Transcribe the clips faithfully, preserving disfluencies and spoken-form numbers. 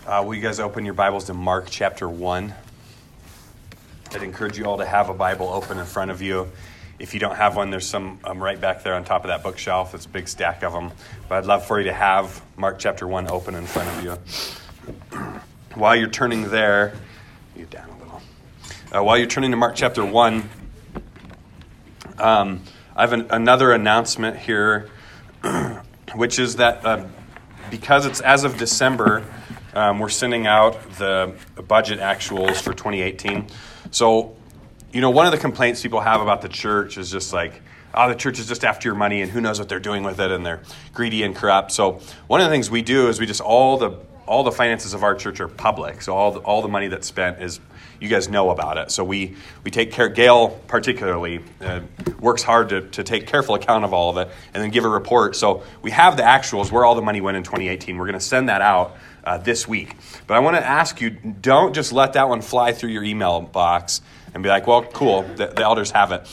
Uh, will you guys open your Bibles to Mark chapter one? I'd encourage you all to have a Bible open in front of you. If you don't have one, there's some um, right back there on top of that bookshelf. It's a big stack of them. But I'd love for you to have Mark chapter one open in front of you. While you're turning there, you down a little. Uh, while you're turning to Mark chapter one, um, I have an, another announcement here, which is that uh, because it's as of December, um, we're sending out the budget actuals for twenty eighteen. So, you know, one of the complaints people have about the church is just like, oh, the church is just after your money and who knows what they're doing with it and they're greedy and corrupt. So one of the things we do is we just, all the all the finances of our church are public. So all the, all the money that's spent is, you guys know about it. So we, we take care, Gail particularly uh, works hard to, to take careful account of all of it and then give a report. So we have the actuals where all the money went in twenty eighteen. We're going to send that out uh, this week. But I want to ask you, don't just let that one fly through your email box and be like, well, cool, the, the elders have it.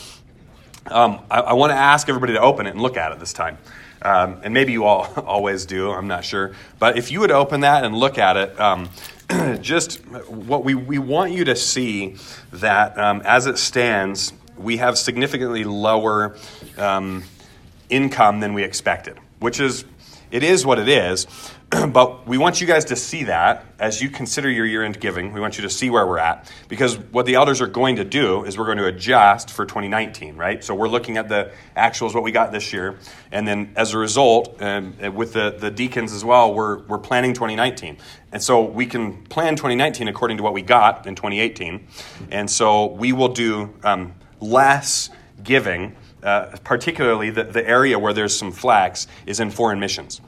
Um, I, I want to ask everybody to open it and look at it this time. Um, and maybe you all always do, I'm not sure. But if you would open that and look at it, um, just what we, we want you to see that um, as it stands, we have significantly lower um, income than we expected, which is, it is what it is. But we want you guys to see that as you consider your year-end giving. We want you to see where we're at, because what the elders are going to do is we're going to adjust for twenty nineteen, right? So we're looking at the actuals, what we got this year, and then as a result, um, with the, the deacons as well, we're we're planning twenty nineteen. And so we can plan twenty nineteen according to what we got in twenty eighteen. And so we will do um, less giving, uh, particularly the, the area where there's some flax is in foreign missions.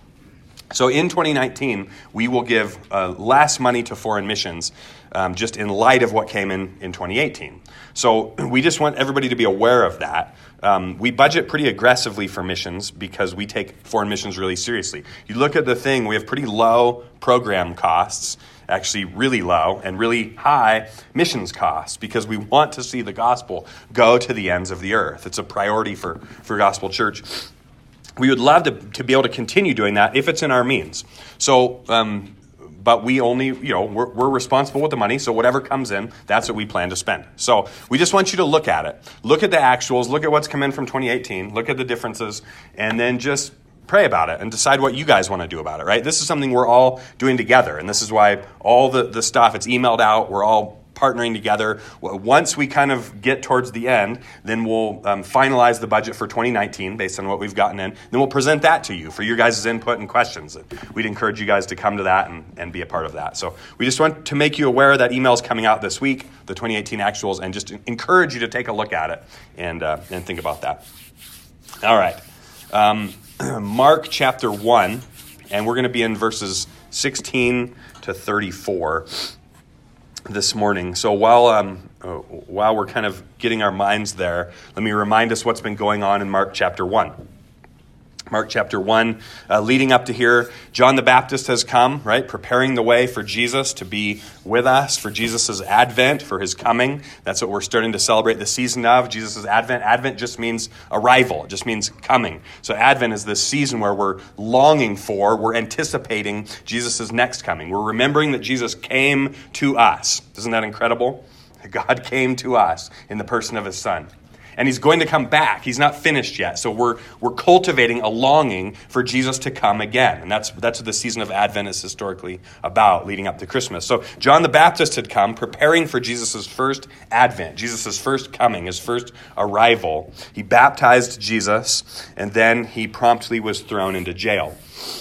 So in twenty nineteen, we will give uh, less money to foreign missions um, just in light of what came in in twenty eighteen. So we just want everybody to be aware of that. Um, we budget pretty aggressively for missions because we take foreign missions really seriously. You look at the thing, we have pretty low program costs, actually really low, and really high missions costs because we want to see the gospel go to the ends of the earth. It's a priority for, for Gospel Church. We would love to, to be able to continue doing that if it's in our means. So, um, but we only, you know, we're, we're responsible with the money. So whatever comes in, that's what we plan to spend. So we just want you to look at it. Look at the actuals. Look at what's come in from twenty eighteen. Look at the differences. And then just pray about it and decide what you guys want to do about it, right? This is something we're all doing together. And this is why all the, the stuff, it's emailed out. We're all partnering together. Once we kind of get towards the end, then we'll um, finalize the budget for twenty nineteen based on what we've gotten in. Then we'll present that to you for your guys' input and questions. We'd encourage you guys to come to that and, and be a part of that. So we just want to make you aware that email's coming out this week, the twenty eighteen actuals, and just encourage you to take a look at it and, uh, and think about that. All right. Um, Mark chapter one, and we're going to be in verses sixteen to thirty-four. This morning. So while um, uh, while we're kind of getting our minds there, let me remind us what's been going on in Mark chapter one. Mark chapter one, uh, leading up to here, John the Baptist has come, right, preparing the way for Jesus to be with us, for Jesus' advent, for his coming. That's what we're starting to celebrate the season of, Jesus' advent. Advent just means arrival. It just means coming. So advent is this season where we're longing for, we're anticipating Jesus' next coming. We're remembering that Jesus came to us. Isn't that incredible? God came to us in the person of his Son. And he's going to come back. He's not finished yet. So we're we're cultivating a longing for Jesus to come again. And that's that's what the season of Advent is historically about, leading up to Christmas. So John the Baptist had come, preparing for Jesus' first advent, Jesus' first coming, his first arrival. He baptized Jesus, and then he promptly was thrown into jail.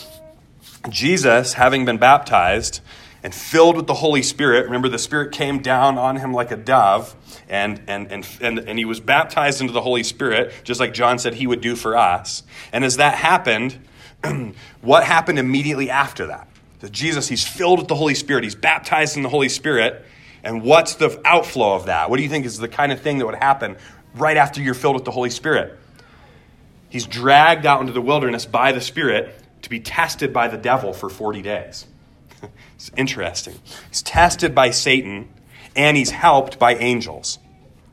Jesus, having been baptized and filled with the Holy Spirit, remember the Spirit came down on him like a dove, and and and and, and he was baptized into the Holy Spirit, just like John said he would do for us. And as that happened, what happened immediately after that? That Jesus, he's filled with the Holy Spirit, he's baptized in the Holy Spirit, and what's the outflow of that? What do you think is the kind of thing that would happen right after you're filled with the Holy Spirit? He's dragged out into the wilderness by the Spirit to be tested by the devil for forty days. It's interesting. He's tested by Satan, and he's helped by angels.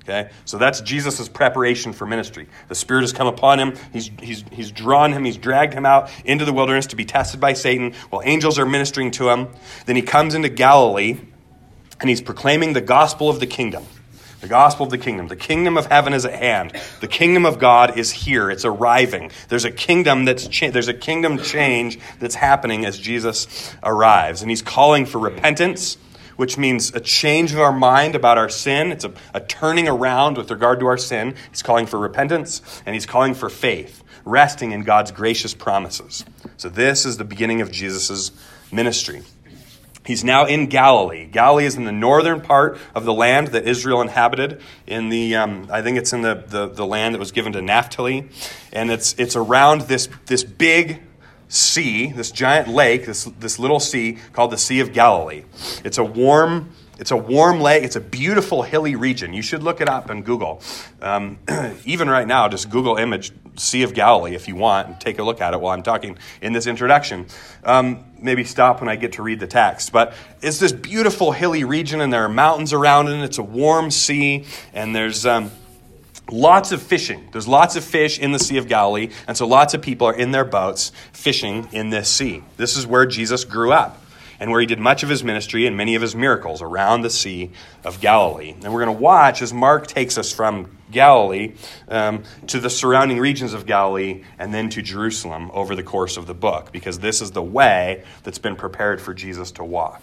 Okay, so that's Jesus' preparation for ministry. The Spirit has come upon him. He's, he's, he's drawn him. He's dragged him out into the wilderness to be tested by Satan while angels are ministering to him. Then he comes into Galilee and he's proclaiming the gospel of the kingdom. The gospel of the kingdom. The kingdom of heaven is at hand. The kingdom of God is here. It's arriving. There's a kingdom that's cha- there's a kingdom change that's happening as Jesus arrives. And he's calling for repentance, which means a change of our mind about our sin. It's a, a turning around with regard to our sin. He's calling for repentance, and he's calling for faith, resting in God's gracious promises. So this is the beginning of Jesus' ministry. He's now in Galilee. Galilee is in the northern part of the land that Israel inhabited. In the, um, I think it's in the, the, the land that was given to Naphtali, and it's it's around this this big sea, this giant lake, this this little sea called the Sea of Galilee. It's a warm, it's a warm lake. It's a beautiful hilly region. You should look it up on Google. Um, even right now, just Google image Sea of Galilee if you want, and take a look at it while I'm talking in this introduction. Um, maybe stop when I get to read the text. But it's this beautiful hilly region, and there are mountains around it. And it's a warm sea, and there's um, lots of fishing. There's lots of fish in the Sea of Galilee, and so lots of people are in their boats fishing in this sea. This is where Jesus grew up and where he did much of his ministry and many of his miracles around the Sea of Galilee. And we're going to watch as Mark takes us from Galilee um, to the surrounding regions of Galilee and then to Jerusalem over the course of the book, because this is the way that's been prepared for Jesus to walk.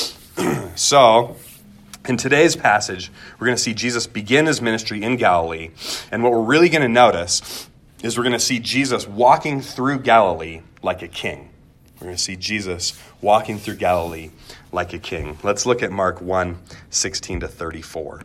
So, in today's passage, we're going to see Jesus begin his ministry in Galilee. And what we're really going to notice is we're going to see Jesus walking through Galilee like a king. We're going to see Jesus walking through Galilee like a king. Let's look at Mark one, sixteen to thirty-four.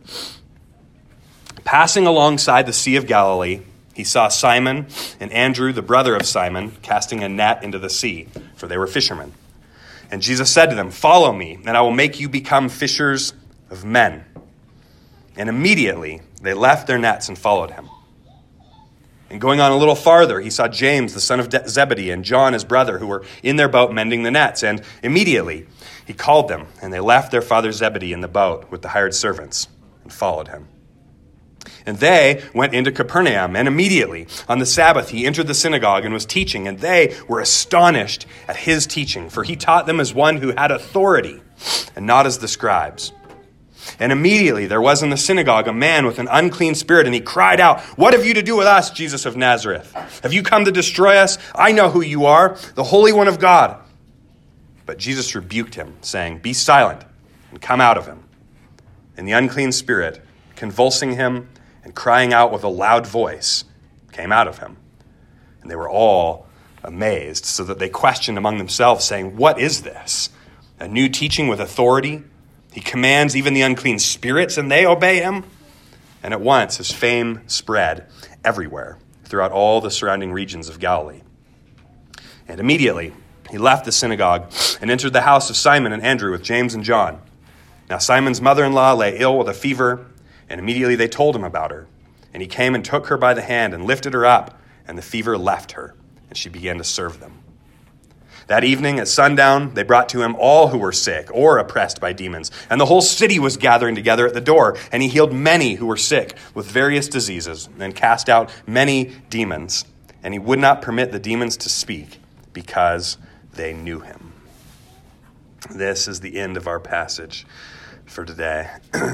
Passing alongside the Sea of Galilee, he saw Simon and Andrew, the brother of Simon, casting a net into the sea, for they were fishermen. And Jesus said to them, "Follow me, and I will make you become fishers of men." And immediately they left their nets and followed him. And going on a little farther, he saw James, the son of Zebedee, and John, his brother, who were in their boat mending the nets. And immediately he called them, and they left their father Zebedee in the boat with the hired servants and followed him. And they went into Capernaum, and immediately on the Sabbath he entered the synagogue and was teaching, and they were astonished at his teaching, for he taught them as one who had authority, and not as the scribes. And immediately there was in the synagogue a man with an unclean spirit, and he cried out, "What have you to do with us, Jesus of Nazareth? Have you come to destroy us? I know who you are, the Holy One of God." But Jesus rebuked him, saying, "Be silent and come out of him." And the unclean spirit, convulsing him and crying out with a loud voice, came out of him. And they were all amazed, so that they questioned among themselves, saying, "What is this? A new teaching with authority? He commands even the unclean spirits, and they obey him." And at once his fame spread everywhere throughout all the surrounding regions of Galilee. And immediately he left the synagogue and entered the house of Simon and Andrew with James and John. Now Simon's mother-in-law lay ill with a fever, and immediately they told him about her. And he came and took her by the hand and lifted her up, and the fever left her, and she began to serve them. That evening at sundown, they brought to him all who were sick or oppressed by demons, and the whole city was gathering together at the door, and he healed many who were sick with various diseases, and cast out many demons, and he would not permit the demons to speak, because they knew him. This is the end of our passage for today.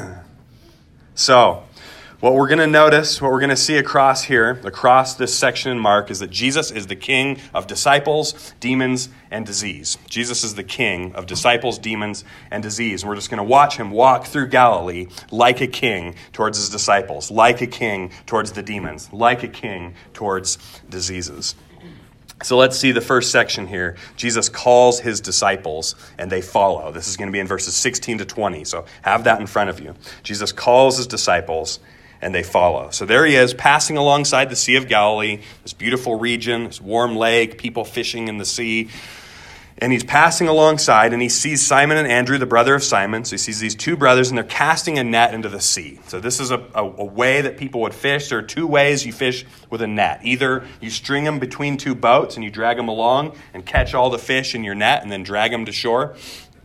So, what we're going to notice, what we're going to see across here, across this section in Mark, is that Jesus is the king of disciples, demons, and disease. Jesus is the king of disciples, demons, and disease. And we're just going to watch him walk through Galilee like a king towards his disciples, like a king towards the demons, like a king towards diseases. So let's see the first section here. Jesus calls his disciples, and they follow. This is going to be in verses sixteen to twenty, so have that in front of you. Jesus calls his disciples, and they follow. So there he is, passing alongside the Sea of Galilee, this beautiful region, this warm lake, people fishing in the sea. And he's passing alongside, and he sees Simon and Andrew, the brother of Simon. So he sees these two brothers, and they're casting a net into the sea. So this is a, a, a way that people would fish. There are two ways you fish with a net. Either you string them between two boats, and you drag them along and catch all the fish in your net, and then drag them to shore.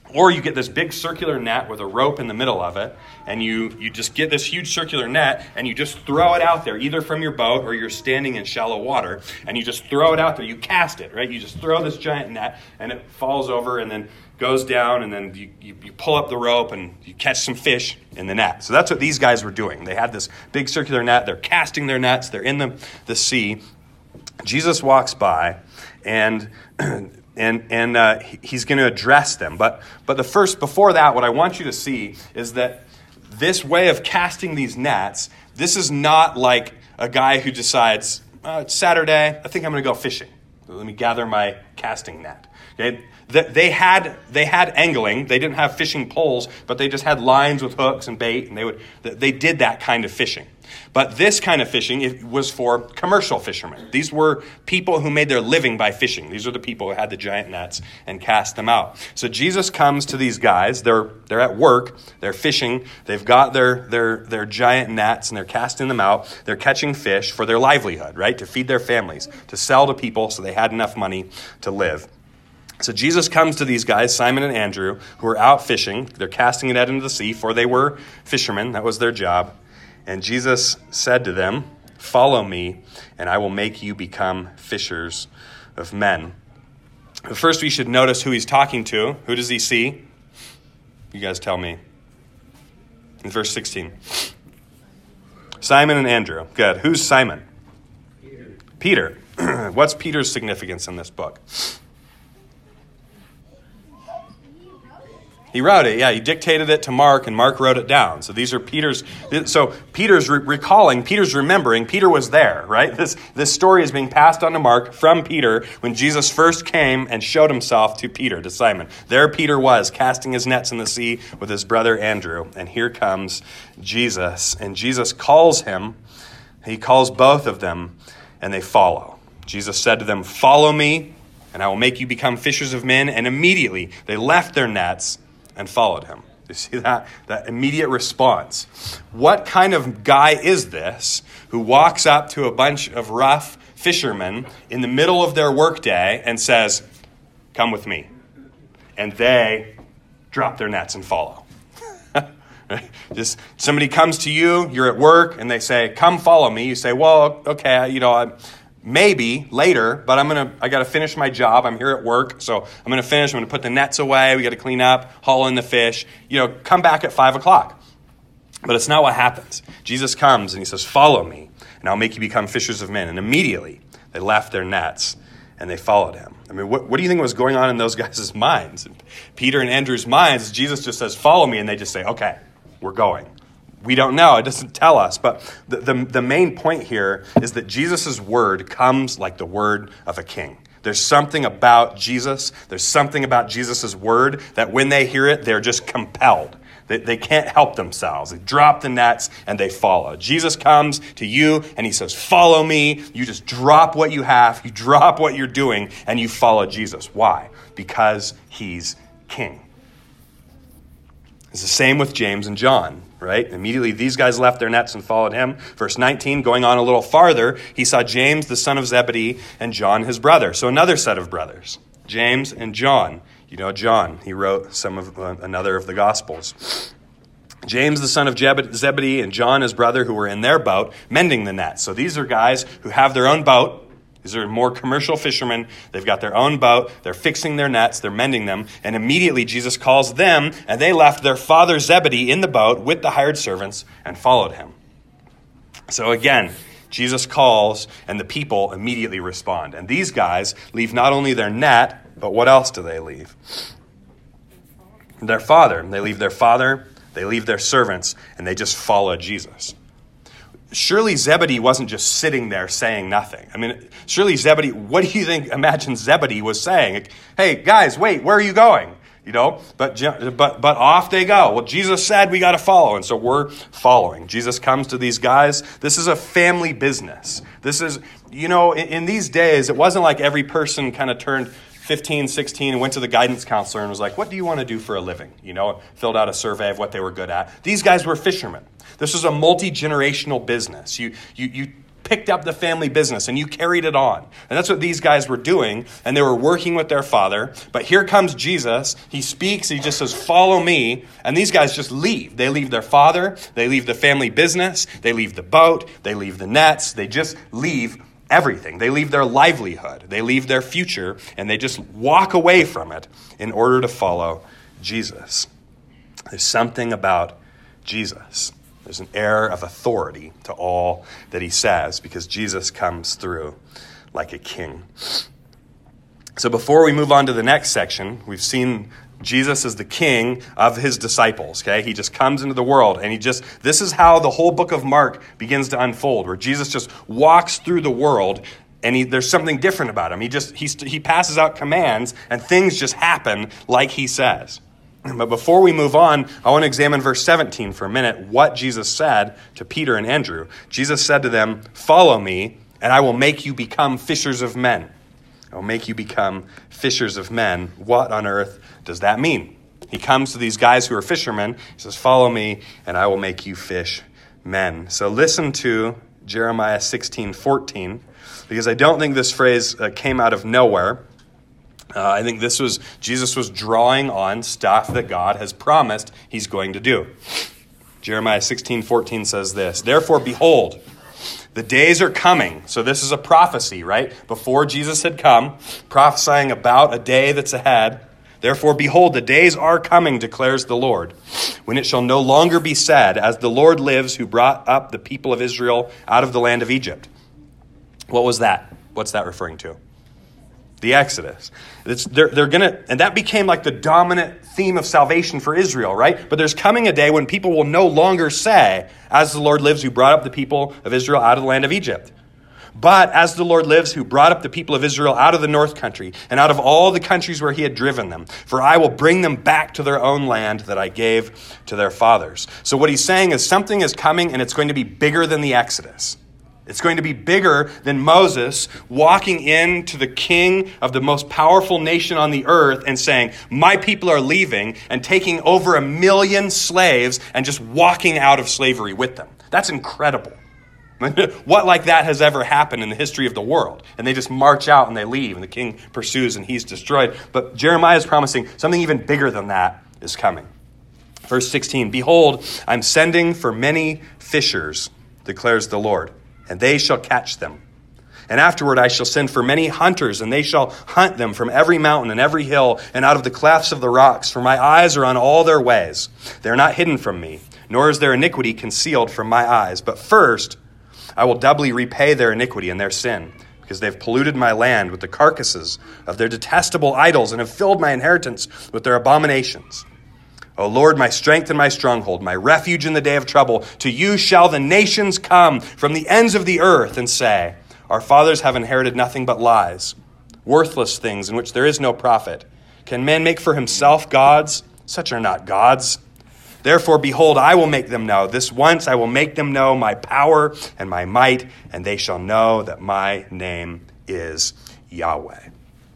Or you get this big circular net with a rope in the middle of it, and you, you just get this huge circular net, and you just throw it out there, either from your boat or you're standing in shallow water, and you just throw it out there. You cast it, right? You just throw this giant net, and it falls over and then goes down, and then you, you, you pull up the rope, and you catch some fish in the net. So that's what these guys were doing. They had this big circular net. They're casting their nets. They're in the, the sea. Jesus walks by, and... And and uh, he's going to address them. But but the first, before that, what I want you to see is that this way of casting these nets, this is not like a guy who decides, oh, it's Saturday, I think I'm going to go fishing. Let me gather my casting net. Okay? They had they had angling. They didn't have fishing poles, but they just had lines with hooks and bait, and they would they did that kind of fishing. But this kind of fishing it was for commercial fishermen. These were people who made their living by fishing. These are the people who had the giant nets and cast them out. So Jesus comes to these guys. They're they're at work. They're fishing. They've got their their their giant nets and they're casting them out. They're catching fish for their livelihood, right? To feed their families, to sell to people so they had enough money to live. So Jesus comes to these guys, Simon and Andrew, who are out fishing. They're casting a net into the sea, for they were fishermen. That was their job. And Jesus said to them, "Follow me, and I will make you become fishers of men." But first, we should notice who he's talking to. Who does he see? You guys tell me. In verse sixteen. Simon and Andrew. Good. Who's Simon? Peter. Peter. What's Peter's significance in this book? He wrote it, yeah. He dictated it to Mark, and Mark wrote it down. So these are Peter's. So Peter's re- recalling, Peter's remembering. Peter was there, right? This this story is being passed on to Mark from Peter when Jesus first came and showed himself to Peter, to Simon. There Peter was, casting his nets in the sea with his brother Andrew. And here comes Jesus. And Jesus calls him. He calls both of them, and they follow. Jesus said to them, "Follow me, and I will make you become fishers of men." And immediately they left their nets and followed him. You see that? That immediate response. What kind of guy is this who walks up to a bunch of rough fishermen in the middle of their workday and says, "Come with me"? And they drop their nets and follow. Just somebody comes to you, you're at work, and they say, "Come follow me." You say, "Well, okay, you know, I'm maybe later, but I'm gonna. I got to finish my job. I'm here at work, so I'm gonna finish. I'm gonna put the nets away. We got to clean up, haul in the fish. You know, come back at five o'clock." But it's not what happens. Jesus comes and he says, "Follow me, and I'll make you become fishers of men." And immediately they left their nets and they followed him. I mean, what, what do you think was going on in those guys' minds? Peter and Andrew's minds. Jesus just says, "Follow me," and they just say, "Okay, we're going." We don't know. It doesn't tell us. But the, the, the main point here is that Jesus' word comes like the word of a king. There's something about Jesus. There's something about Jesus' word that when they hear it, they're just compelled. They, they can't help themselves. They drop the nets and they follow. Jesus comes to you and he says, "Follow me." You just drop what you have. You drop what you're doing and you follow Jesus. Why? Because he's king. It's the same with James and John, right? Immediately these guys left their nets and followed him. Verse nineteen, going on a little farther, he saw James, the son of Zebedee, and John, his brother. So another set of brothers, James and John. You know John, he wrote some of uh, another of the Gospels. James, the son of Zebedee, and John, his brother, who were in their boat, mending the nets. So these are guys who have their own boat. These are more commercial fishermen. They've got their own boat. They're fixing their nets. They're mending them. And immediately Jesus calls them, and they left their father Zebedee in the boat with the hired servants and followed him. So again, Jesus calls, and the people immediately respond. And these guys leave not only their net, but what else do they leave? Their father. They leave their father, they leave their servants, and they just follow Jesus. Surely Zebedee wasn't just sitting there saying nothing. I mean, surely Zebedee, what do you think, imagine Zebedee was saying? Like, "Hey, guys, wait, where are you going?" You know, but but but off they go. Well, Jesus said we got to follow, and so we're following. Jesus comes to these guys. This is a family business. This is, you know, in, in these days, it wasn't like every person kind of turned fifteen, sixteen and went to the guidance counselor and was like, "What do you want to do for a living?" You know, filled out a survey of what they were good at. These guys were fishermen. This was a multi-generational business. You you you picked up the family business and you carried it on. And that's what these guys were doing, and they were working with their father. But here comes Jesus. He speaks. He just says, follow me. And these guys just leave. They leave their father. They leave the family business. They leave the boat. They leave the nets. They just leave everything. They leave their livelihood. They leave their future, and they just walk away from it in order to follow Jesus. There's something about Jesus. There's an air of authority to all that he says because Jesus comes through like a king. So before we move on to the next section, we've seen Jesus as the king of his disciples, okay? He just comes into the world, and he just, this is how the whole book of Mark begins to unfold, where Jesus just walks through the world, and he, there's something different about him. He just, he, he passes out commands, and things just happen like he says. But before we move on, I want to examine verse seventeen for a minute, what Jesus said to Peter and Andrew. Jesus said to them, follow me, and I will make you become fishers of men. I will make you become fishers of men. What on earth does that mean? He comes to these guys who are fishermen. He says, follow me, and I will make you fish men. So listen to Jeremiah sixteen fourteen, because I don't think this phrase uh, came out of nowhere. Uh, I think this was, Jesus was drawing on stuff that God has promised he's going to do. Jeremiah sixteen fourteen says this, therefore, behold, the days are coming. So this is a prophecy, right? Before Jesus had come, prophesying about a day that's ahead. Therefore, behold, the days are coming, declares the Lord, when it shall no longer be said, as the Lord lives who brought up the people of Israel out of the land of Egypt. What was that? What's that referring to? The Exodus. It's, they're, they're gonna, and that became like the dominant theme of salvation for Israel, right? But there's coming a day when people will no longer say, as the Lord lives who brought up the people of Israel out of the land of Egypt. But as the Lord lives who brought up the people of Israel out of the north country and out of all the countries where he had driven them. For I will bring them back to their own land that I gave to their fathers. So what he's saying is something is coming, and it's going to be bigger than the Exodus. It's going to be bigger than Moses walking into the king of the most powerful nation on the earth and saying, my people are leaving, and taking over a million slaves and just walking out of slavery with them. That's incredible. What like that has ever happened in the history of the world? And they just march out and they leave, and the king pursues and he's destroyed. But Jeremiah is promising something even bigger than that is coming. Verse sixteen, behold, I'm sending for many fishers, declares the Lord, and they shall catch them. And afterward I shall send for many hunters, and they shall hunt them from every mountain and every hill and out of the clefts of the rocks. For my eyes are on all their ways. They are not hidden from me, nor is their iniquity concealed from my eyes. But first I will doubly repay their iniquity and their sin, because they've polluted my land with the carcasses of their detestable idols and have filled my inheritance with their abominations. O Lord, my strength and my stronghold, my refuge in the day of trouble, to you shall the nations come from the ends of the earth and say, our fathers have inherited nothing but lies, worthless things in which there is no profit. Can man make for himself gods? Such are not gods. Therefore, behold, I will make them know. This once I will make them know my power and my might, and they shall know that my name is Yahweh.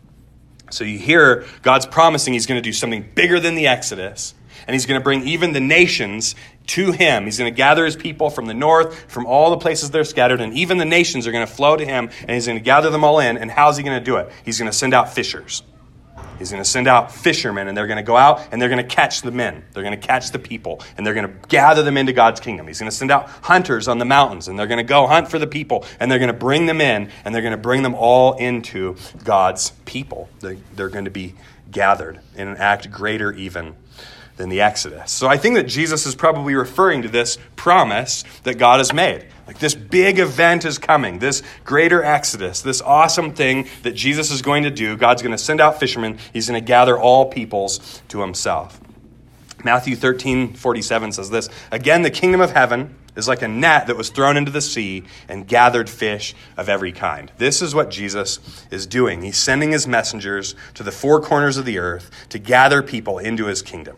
So you hear God's promising he's going to do something bigger than the Exodus, and he's going to bring even the nations to him. He's going to gather his people from the north, from all the places they're scattered, and even the nations are going to flow to him, and he's going to gather them all in. And how's he going to do it? He's going to send out fishers. He's going to send out fishermen, and they're going to go out, and they're going to catch the men. They're going to catch the people, and they're going to gather them into God's kingdom. He's going to send out hunters on the mountains, and they're going to go hunt for the people, and they're going to bring them in, and they're going to bring them all into God's people. They're, they're going to be gathered in an act greater even than the Exodus. So I think that Jesus is probably referring to this promise that God has made. Like this big event is coming, this greater Exodus, this awesome thing that Jesus is going to do. God's going to send out fishermen. He's going to gather all peoples to himself. Matthew thirteen forty-seven says this, again, the kingdom of heaven is like a net that was thrown into the sea and gathered fish of every kind. This is what Jesus is doing. He's sending his messengers to the four corners of the earth to gather people into his kingdom.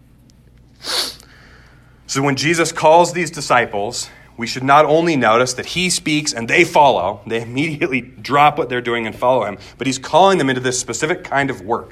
So when Jesus calls these disciples, we should not only notice that he speaks and they follow, they immediately drop what they're doing and follow him, but he's calling them into this specific kind of work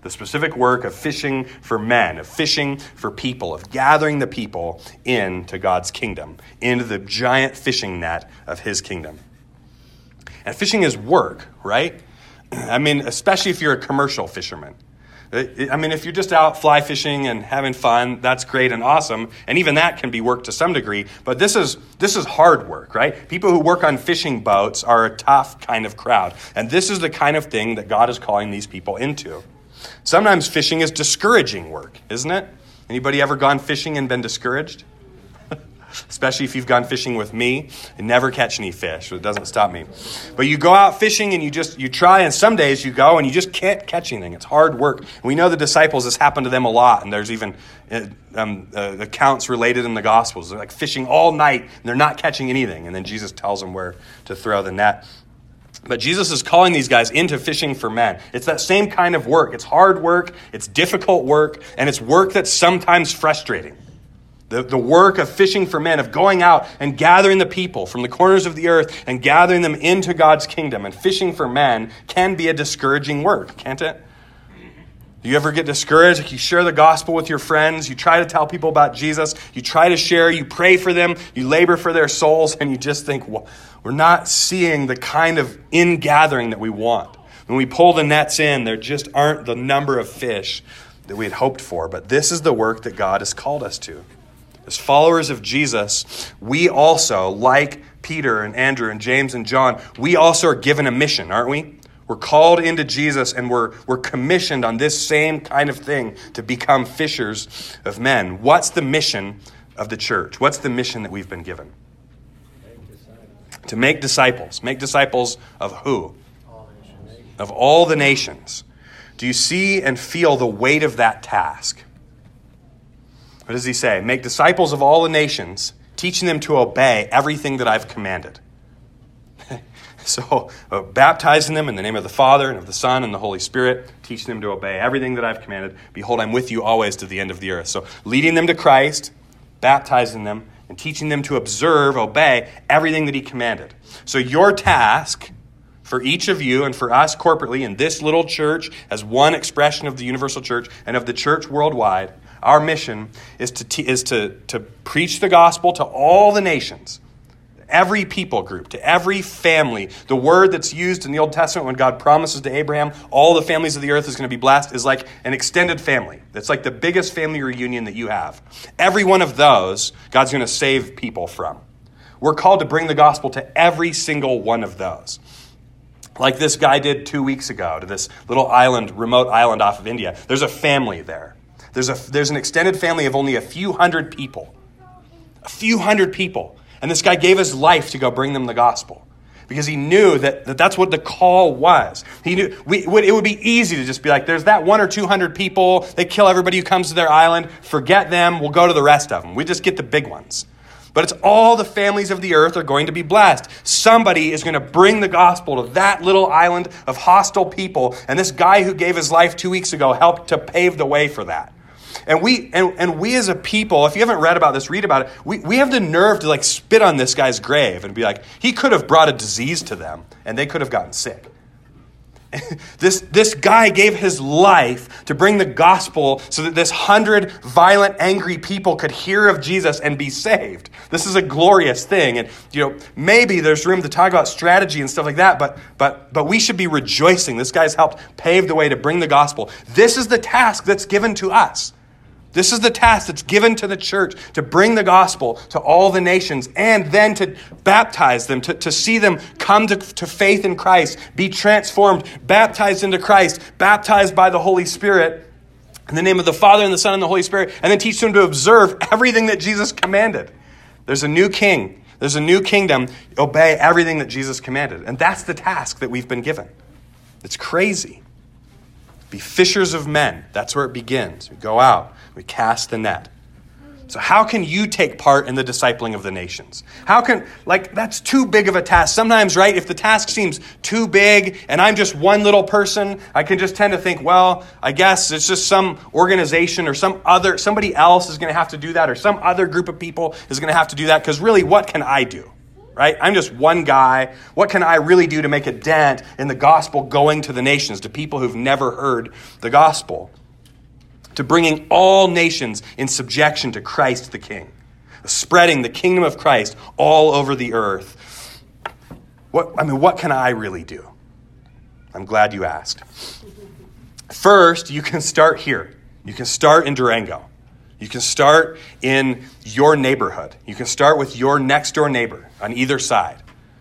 The specific work of fishing for men, of fishing for people, of gathering the people into God's kingdom, into the giant fishing net of his kingdom. And fishing is work, right? I mean, especially if you're a commercial fisherman. I mean, if you're just out fly fishing and having fun, that's great and awesome. And even that can be work to some degree. But this is this is hard work, right? People who work on fishing boats are a tough kind of crowd. And this is the kind of thing that God is calling these people into. Sometimes fishing is discouraging work, isn't it? Anybody ever gone fishing and been discouraged? Especially if you've gone fishing with me and never catch any fish. It doesn't stop me. But you go out fishing and you just, you try, and some days you go and you just can't catch anything. It's hard work. And we know the disciples, this happened to them a lot. And there's even um, uh, accounts related in the Gospels. They're like fishing all night and they're not catching anything. And then Jesus tells them where to throw the net. But Jesus is calling these guys into fishing for men. It's that same kind of work. It's hard work. It's difficult work. And it's work that's sometimes frustrating. The, the work of fishing for men, of going out and gathering the people from the corners of the earth and gathering them into God's kingdom and fishing for men can be a discouraging work, can't it? Do you ever get discouraged? Like you share the gospel with your friends, you try to tell people about Jesus, you try to share, you pray for them, you labor for their souls, and you just think, well, we're not seeing the kind of in-gathering that we want. When we pull the nets in, there just aren't the number of fish that we had hoped for. But this is the work that God has called us to. As followers of Jesus, we also, like Peter and Andrew and James and John, we also are given a mission, aren't we? We're called into Jesus and we're, we're commissioned on this same kind of thing to become fishers of men. What's the mission of the church? What's the mission that we've been given? To make disciples. Make disciples of who? Of all the nations. Do you see and feel the weight of that task? What does he say? Make disciples of all the nations, teaching them to obey everything that I've commanded. So, uh, baptizing them in the name of the Father and of the Son and the Holy Spirit, teaching them to obey everything that I've commanded. Behold, I'm with you always to the end of the earth. So, leading them to Christ, baptizing them, and teaching them to observe, obey everything that he commanded. So, your task for each of you and for us corporately in this little church as one expression of the universal church and of the church worldwide, our mission is to te- is to, to preach the gospel to all the nations, every people group, to every family. The word that's used in the Old Testament when God promises to Abraham, all the families of the earth is going to be blessed, is like an extended family. It's like the biggest family reunion that you have. Every one of those, God's going to save people from. We're called to bring the gospel to every single one of those. Like this guy did two weeks ago to this little island, remote island off of India. There's a family there. There's a there's an extended family of only a few hundred people. A few hundred people. And this guy gave his life to go bring them the gospel. Because he knew that, that that's what the call was. He knew we, it would, it would be easy to just be like, there's that one or two hundred people. They kill everybody who comes to their island. Forget them. We'll go to the rest of them. We just get the big ones. But it's all the families of the earth are going to be blessed. Somebody is going to bring the gospel to that little island of hostile people. And this guy who gave his life two weeks ago helped to pave the way for that. And we and, and we as a people, if you haven't read about this, read about it. We, we have the nerve to like spit on this guy's grave and be like, he could have brought a disease to them and they could have gotten sick. This, this guy gave his life to bring the gospel so that this hundred violent, angry people could hear of Jesus and be saved. This is a glorious thing. And, you know, maybe there's room to talk about strategy and stuff like that, but, but, but we should be rejoicing. This guy's helped pave the way to bring the gospel. This is the task that's given to us. This is the task that's given to the church, to bring the gospel to all the nations and then to baptize them, to, to see them come to, to faith in Christ, be transformed, baptized into Christ, baptized by the Holy Spirit in the name of the Father and the Son and the Holy Spirit, and then teach them to observe everything that Jesus commanded. There's a new king. There's a new kingdom. Obey everything that Jesus commanded. And that's the task that we've been given. It's crazy. Be fishers of men. That's where it begins. We go out. We cast the net. So how can you take part in the discipling of the nations? How can, like, that's too big of a task. Sometimes, right, if the task seems too big and I'm just one little person, I can just tend to think, well, I guess it's just some organization or some other, somebody else is going to have to do that or some other group of people is going to have to do that because really, what can I do? right? I'm just one guy. What can I really do to make a dent in the gospel going to the nations, to people who've never heard the gospel? To bringing all nations in subjection to Christ the King, spreading the kingdom of Christ all over the earth. What, I mean, what can I really do? I'm glad you asked. First, you can start here. You can start in Durango. You can start in your neighborhood. You can start with your next door neighbor on either side.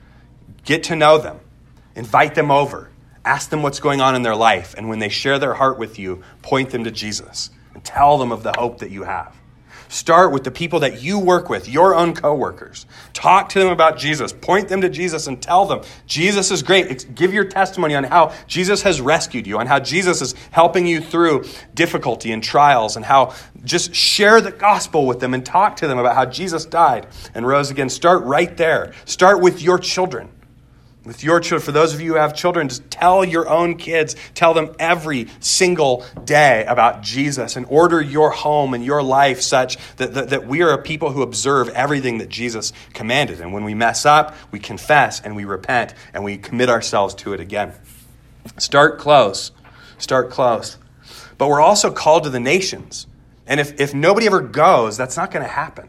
Get to know them. Invite them over. Ask them what's going on in their life. And when they share their heart with you, point them to Jesus and tell them of the hope that you have. Start with the people that you work with, your own coworkers. Talk to them about Jesus. Point them to Jesus and tell them Jesus is great. Give your testimony on how Jesus has rescued you, on how Jesus is helping you through difficulty and trials, and how just share the gospel with them and talk to them about how Jesus died and rose again. Start right there. Start with your children. With your children, for those of you who have children, just tell your own kids, tell them every single day about Jesus, and order your home and your life such that, that, that we are a people who observe everything that Jesus commanded. And when we mess up, we confess and we repent and we commit ourselves to it again. Start close. Start close. But we're also called to the nations. And if, if nobody ever goes, that's not going to happen.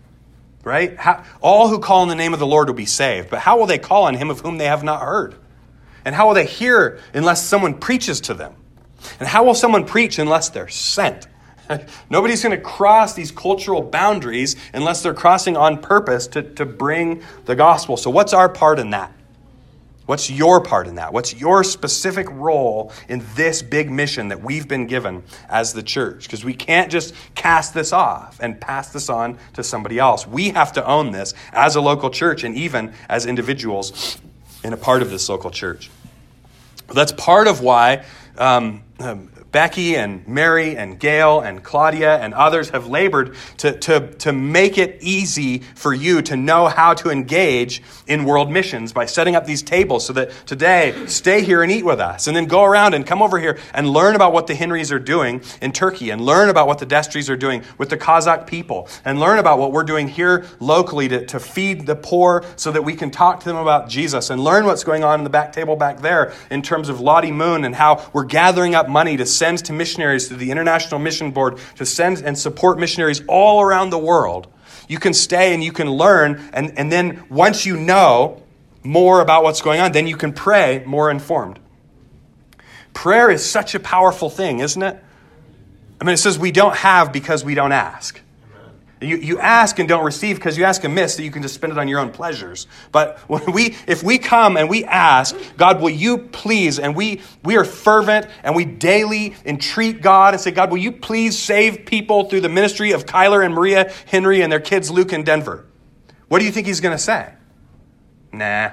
Right? How, all who call on the name of the Lord will be saved. But how will they call on him of whom they have not heard? And how will they hear unless someone preaches to them? And how will someone preach unless they're sent? Nobody's going to cross these cultural boundaries unless they're crossing on purpose to, to bring the gospel. So what's our part in that? What's your part in that? What's your specific role in this big mission that we've been given as the church? Because we can't just cast this off and pass this on to somebody else. We have to own this as a local church and even as individuals in a part of this local church. That's part of why um, um, Becky and Mary and Gail and Claudia and others have labored to, to, to make it easy for you to know how to engage in world missions by setting up these tables so that today, stay here and eat with us, and then go around and come over here and learn about what the Henrys are doing in Turkey, and learn about what the Destries are doing with the Kazakh people, and learn about what we're doing here locally to, to feed the poor so that we can talk to them about Jesus, and learn what's going on in the back table back there in terms of Lottie Moon and how we're gathering up money to send to missionaries through the International Mission Board to send and support missionaries all around the world. You can stay and you can learn, and, and then once you know more about what's going on, then you can pray more informed. Prayer is such a powerful thing, isn't it? I mean, it says we don't have because we don't ask. You, you ask and don't receive because you ask amiss that you can just spend it on your own pleasures. But when we, if we come and we ask, God, will you please, and we, we are fervent and we daily entreat God and say, God, will you please save people through the ministry of Kyler and Maria Henry and their kids Luke and Denver? What do you think he's going to say? Nah.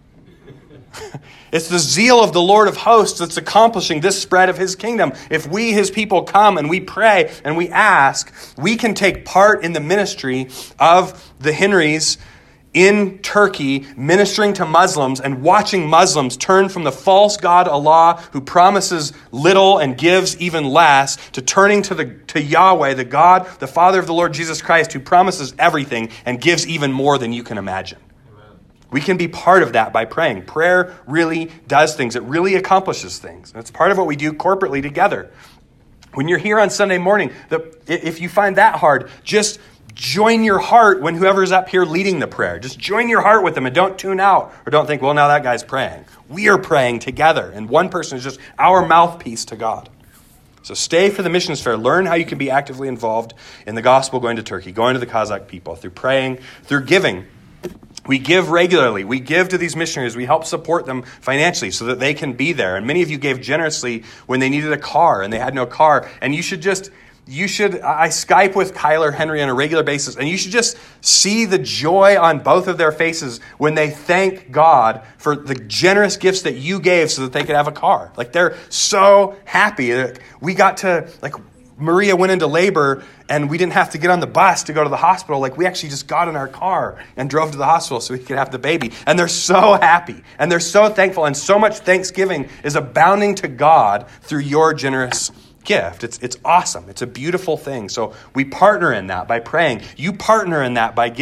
It's the zeal of the Lord of hosts that's accomplishing this spread of his kingdom. If we, his people, come and we pray and we ask, we can take part in the ministry of the Henrys in Turkey, ministering to Muslims and watching Muslims turn from the false god Allah, who promises little and gives even less, to turning to the to Yahweh, the God, the Father of the Lord Jesus Christ, who promises everything and gives even more than you can imagine. We can be part of that by praying. Prayer really does things. It really accomplishes things. And it's part of what we do corporately together. When you're here on Sunday morning, the, if you find that hard, just join your heart when whoever's up here leading the prayer. Just join your heart with them and don't tune out or don't think, well, now that guy's praying. We are praying together, and one person is just our mouthpiece to God. So stay for the missions fair. Learn how you can be actively involved in the gospel going to Turkey, going to the Kazakh people, through praying, through giving. We give regularly. We give to these missionaries. We help support them financially so that they can be there. And many of you gave generously when they needed a car and they had no car. And you should just, you should, I Skype with Kyler Henry on a regular basis, and you should just see the joy on both of their faces when they thank God for the generous gifts that you gave so that they could have a car. Like, they're so happy. We got to, like, Maria went into labor and we didn't have to get on the bus to go to the hospital. Like, we actually just got in our car and drove to the hospital so we could have the baby. And they're so happy and they're so thankful, and so much thanksgiving is abounding to God through your generous gift. It's it's awesome. It's a beautiful thing. So we partner in that by praying. You partner in that by giving.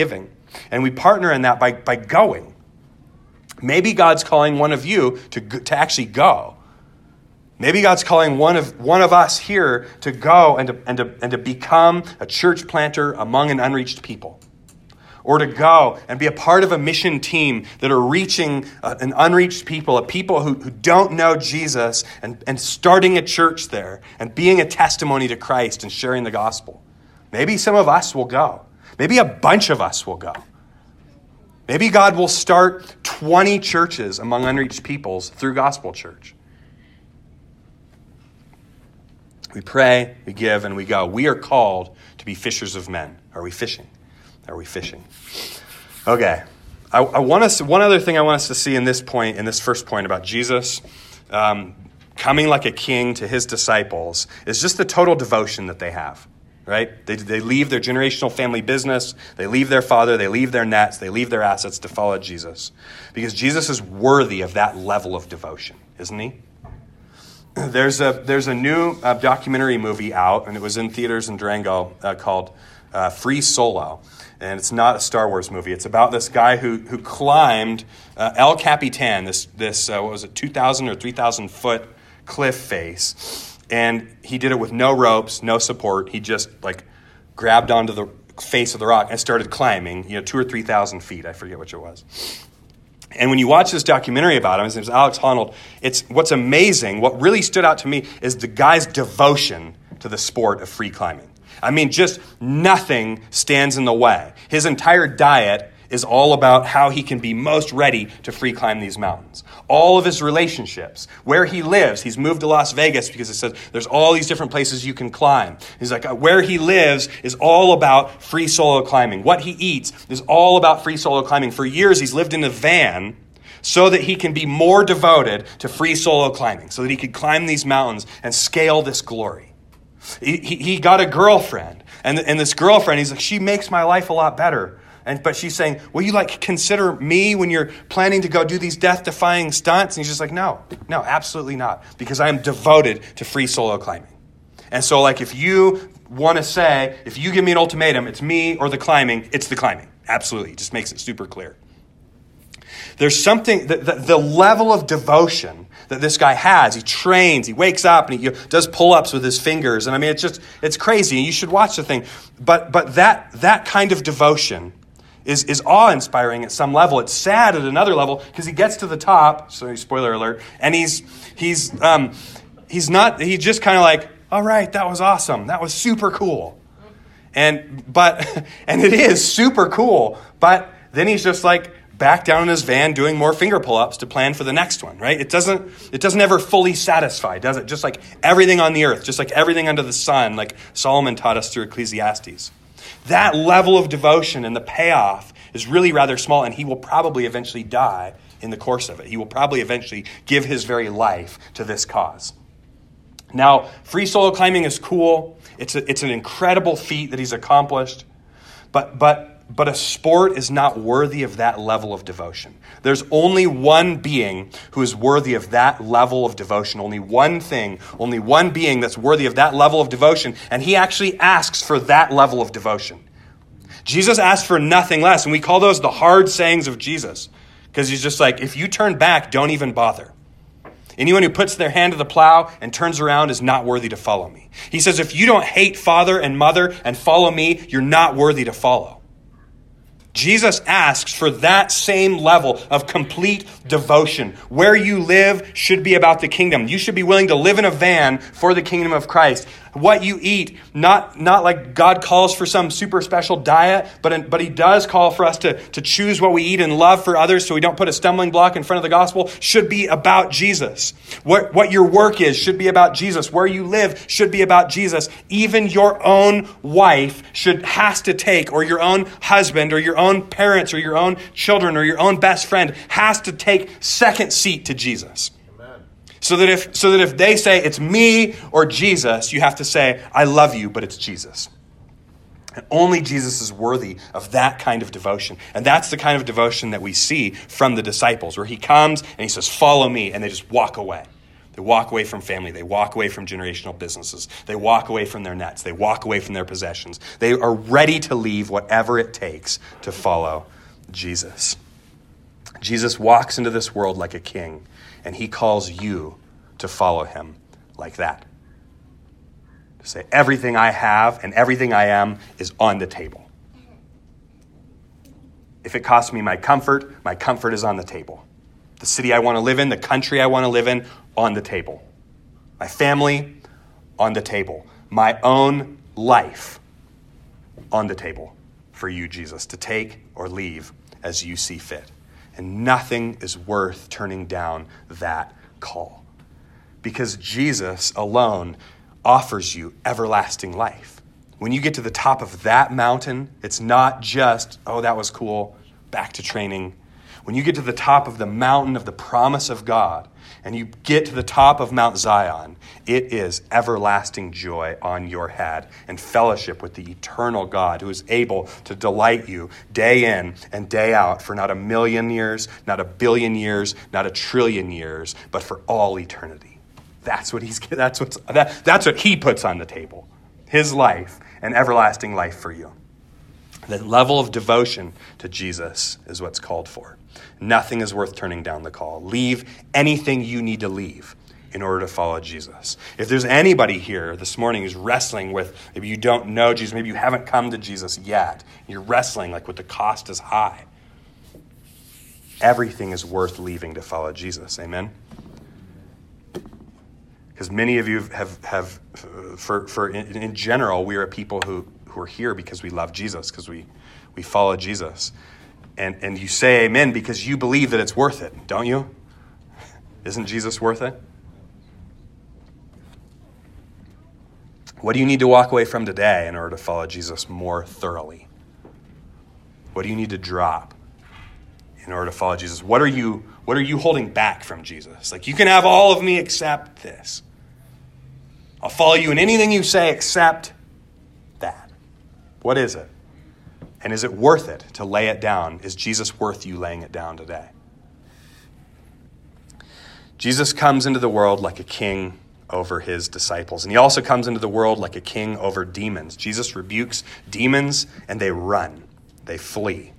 And we partner in that by, by going. Maybe God's calling one of you to, to actually go. Maybe God's calling one of one of us here to go and to, and to, and to become a church planter among an unreached people. Or to go and be a part of a mission team that are reaching uh, an unreached people, a people who, who don't know Jesus, and, and starting a church there and being a testimony to Christ and sharing the gospel. Maybe some of us will go. Maybe a bunch of us will go. Maybe God will start twenty churches among unreached peoples through Gospel Church. We pray, we give, and we go. We are called to be fishers of men. Are we fishing? Are we fishing? Okay. I, I want us. One other thing I want us to see in this point, in this first point about Jesus um, coming like a king to his disciples, is just the total devotion that they have. Right? They, they leave their generational family business. They leave their father. They leave their nets. They leave their assets to follow Jesus. Because Jesus is worthy of that level of devotion, isn't he? There's a there's a new uh, documentary movie out, and it was in theaters in Durango uh, called uh, Free Solo. And it's not a Star Wars movie. It's about this guy who who climbed uh, El Capitan, this, this uh, what was it, two thousand or three thousand foot cliff face. And he did it with no ropes, no support. He just like grabbed onto the face of the rock and started climbing, you know, two or three thousand feet. I forget which it was. And when you watch this documentary about him, his name is Alex Honnold. It's what's amazing. What really stood out to me is the guy's devotion to the sport of free climbing. I mean, just nothing stands in the way. His entire diet is all about how he can be most ready to free climb these mountains. All of his relationships, where he lives, he's moved to Las Vegas because it says there's all these different places you can climb. He's like, where he lives is all about free solo climbing. What he eats is all about free solo climbing. For years, he's lived in a van so that he can be more devoted to free solo climbing, so that he could climb these mountains and scale this glory. He, he, he got a girlfriend, and, and this girlfriend, he's like, she makes my life a lot better. And, but she's saying, will you like consider me when you're planning to go do these death-defying stunts? And he's just like, no, no, absolutely not. Because I am devoted to free solo climbing. And so like if you want to say, if you give me an ultimatum, it's me or the climbing, it's the climbing. Absolutely. It just makes it super clear. There's something, the, the, the level of devotion that this guy has. He trains, he wakes up, and he does pull-ups with his fingers. And I mean, it's just, it's crazy. You should watch the thing. But but that that kind of devotion is, is awe-inspiring at some level. It's sad at another level because he gets to the top, sorry, spoiler alert, and he's he's um, he's not, he's just kind of like, all right, that was awesome. That was super cool. And but and it is super cool. But then he's just like back down in his van doing more finger pull-ups to plan for the next one, right? It doesn't it doesn't ever fully satisfy, does it? Just like everything on the earth, just like everything under the sun, like Solomon taught us through Ecclesiastes. That level of devotion and the payoff is really rather small, and he will probably eventually die in the course of it. He will probably eventually give his very life to this cause. Now, free solo climbing is cool. It's a, it's an incredible feat that he's accomplished, but but but a sport is not worthy of that level of devotion. There's only one being who is worthy of that level of devotion. Only one thing, only one being that's worthy of that level of devotion, and he actually asks for that level of devotion. Jesus asked for nothing less, and we call those the hard sayings of Jesus, because he's just like, if you turn back, don't even bother. Anyone who puts their hand to the plow and turns around is not worthy to follow me. He says, if you don't hate father and mother and follow me, you're not worthy to follow. Jesus asks for that same level of complete devotion. Where you live should be about the kingdom. You should be willing to live in a van for the kingdom of Christ. What you eat, not, not like God calls for some super special diet, but, but he does call for us to, to choose what we eat in love for others so we don't put a stumbling block in front of the gospel, should be about Jesus. What, what your work is should be about Jesus. Where you live should be about Jesus. Even your own wife should has to take, or your own husband, or your own parents, or your own children, or your own best friend has to take second seat to Jesus. So that if so that if they say it's me or Jesus, you have to say, I love you, but it's Jesus. And only Jesus is worthy of that kind of devotion. And that's the kind of devotion that we see from the disciples, where he comes and he says, follow me, and they just walk away. They walk away from family. They walk away from generational businesses. They walk away from their nets. They walk away from their possessions. They are ready to leave whatever it takes to follow Jesus. Jesus walks into this world like a king, and he calls you to follow him like that. To say, everything I have and everything I am is on the table. If it costs me my comfort, my comfort is on the table. The city I want to live in, the country I want to live in, on the table. My family, on the table. My own life, on the table for you, Jesus, to take or leave as you see fit. And nothing is worth turning down that call. Because Jesus alone offers you everlasting life. When you get to the top of that mountain, it's not just, oh, that was cool, back to training. When you get to the top of the mountain of the promise of God, and you get to the top of Mount Zion, it is everlasting joy on your head and fellowship with the eternal God who is able to delight you day in and day out for not a million years, not a billion years, not a trillion years, but for all eternity. That's what he's that's what's that, that's what he puts on the table. His life and everlasting life for you. The level of devotion to Jesus is what's called for. Nothing is worth turning down the call. Leave anything you need to leave in order to follow Jesus. If there's anybody here this morning who's wrestling with, maybe you don't know Jesus, maybe you haven't come to Jesus yet, you're wrestling like with the cost is high. Everything is worth leaving to follow Jesus. Amen? Because many of you have, have for, for in, in general, we are a people who, who are here because we love Jesus, because we, we follow Jesus. And, and you say amen because you believe that it's worth it, don't you? Isn't Jesus worth it? What do you need to walk away from today in order to follow Jesus more thoroughly? What do you need to drop in order to follow Jesus? What are you, what are you holding back from Jesus? Like, you can have all of me except this. I'll follow you in anything you say except that. What is it? And is it worth it to lay it down? Is Jesus worth you laying it down today? Jesus comes into the world like a king over his disciples. And he also comes into the world like a king over demons. Jesus rebukes demons and they run. They flee.